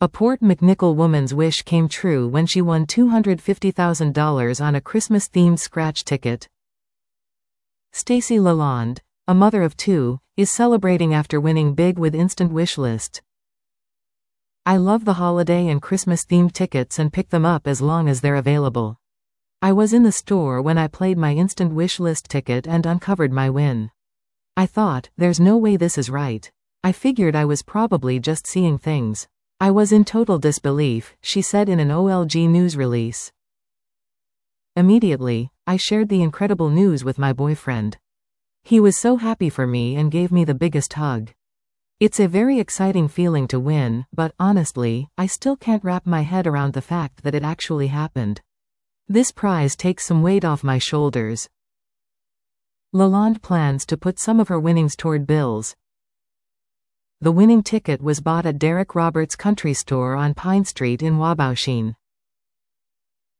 A Port McNichol woman's wish came true when she won $250,000 on a Christmas-themed scratch ticket. Stacy Lalonde, a mother of two, is celebrating after winning big with Instant Wishlist. I love the holiday and Christmas-themed tickets and pick them up as long as they're available. I was in the store when I played my Instant Wishlist ticket and uncovered my win. I thought, there's no way this is right. I figured I was probably just seeing things. I was in total disbelief, she said in an OLG news release. Immediately, I shared the incredible news with my boyfriend. He was so happy for me and gave me the biggest hug. It's a very exciting feeling to win, but honestly, I still can't wrap my head around the fact that it actually happened. This prize takes some weight off my shoulders. Lalonde plans to put some of her winnings toward bills. The winning ticket was bought at Derek Roberts Country Store on Pine Street in Wabauchene.